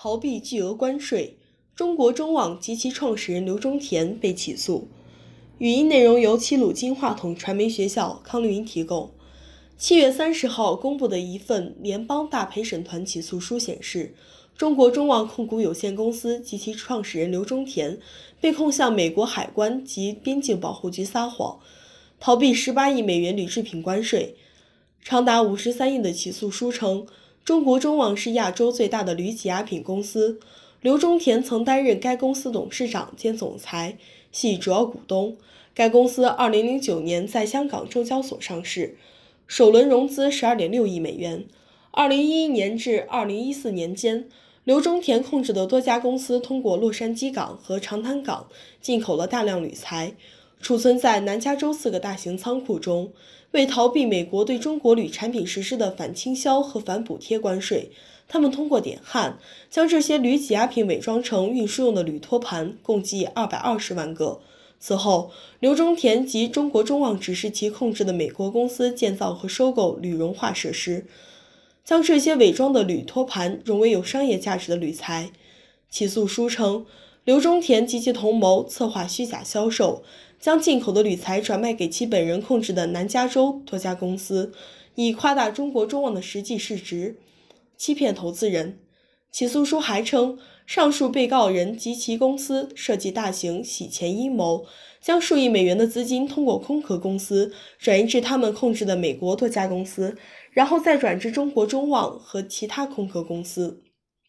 逃避巨额关税，中国中网及其创始人刘忠田被起诉。语音内容由齐鲁金话筒传媒学校康绿云提供。7月30号公布的一份联邦大陪审团起诉书显示，中国中网控股有限公司及其创始人刘忠田被控向美国海关及边境保护局撒谎，逃避18亿美元铝制品关税。长达53页的起诉书称，中国中网是亚洲最大的铝挤压品公司，刘忠田曾担任该公司董事长兼总裁，系主要股东。该公司2009年在香港证交所上市，首轮融资12.6亿美元。2011年至2014年间，刘忠田控制的多家公司通过洛杉矶港和长滩港进口了大量铝材，储存在南加州4个大型仓库中。为逃避美国对中国铝产品实施的反倾销和反补贴关税，他们通过点焊将这些铝挤压品伪装成运输用的铝托盘，共计220万个。此后，刘忠田及中国中网指示其控制的美国公司建造和收购铝融化设施，将这些伪装的铝托盘融为有商业价值的铝材。起诉书称，刘忠田及其同谋策划虚假销售，将进口的铝材转卖给其本人控制的南加州多家公司，以夸大中国中网的实际市值，欺骗投资人。起诉书还称，上述被告人及其公司设计大型洗钱阴谋，将数亿美元的资金通过空壳公司转移至他们控制的美国多家公司，然后再转至中国中网和其他空壳公司。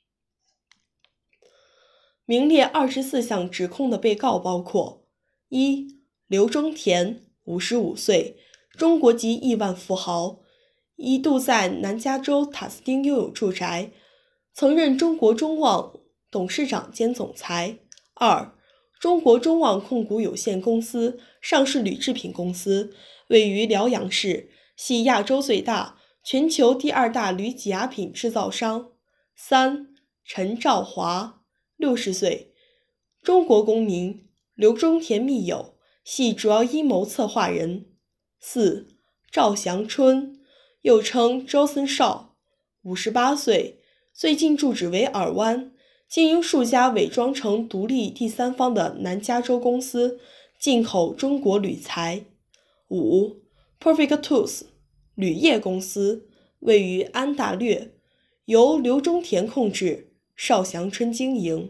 名列24项指控的被告包括： 1. 刘忠田55岁，中国籍亿万富豪，一度在南加州塔斯汀拥有住宅，曾任中国中网董事长兼总裁。 2. 中国中网控股有限公司，上市铝制品公司，位于辽阳市，系亚洲最大、全球第2大铝挤压品制造商。 3. 陈兆华60岁，中国公民，刘忠田密友，系主要阴谋策划人。 4. 赵祥春，又称 Johnson Shaw 58岁，最近住址为尔湾，经营数家伪装成独立第三方的南加州公司，进口中国铝材。 5. Perfect Tools 铝业公司，位于安大略，由刘忠田控制，邵祥春经营。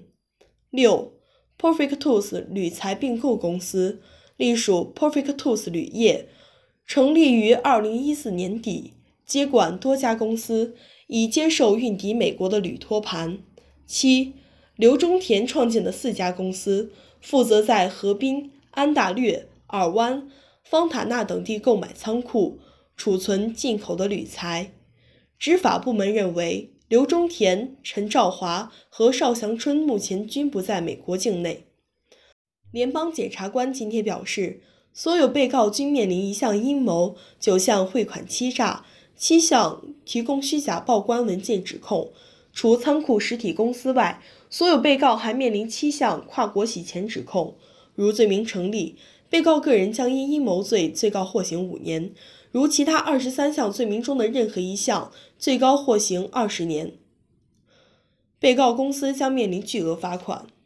6. Perfect Tools 铝材并购公司，隶属 Perfect Tools 铝业，成立于2014年底，接管多家公司，以接受运抵美国的铝托盘。 7. 刘忠田创建的4家公司，负责在河滨、安大略、尔湾、方塔纳等地购买仓库，储存进口的铝材。执法部门认为，刘忠田、陈兆华和邵祥春目前均不在美国境内。联邦检察官今天表示，所有被告均面临1项阴谋、9项汇款欺诈、7项提供虚假报关文件指控。除仓库实体公司外，所有被告还面临7项跨国洗钱指控。如罪名成立，被告个人将因阴谋罪最高获刑5年，如其他23项罪名中的任何一项，最高获刑20年。被告公司将面临巨额罚款。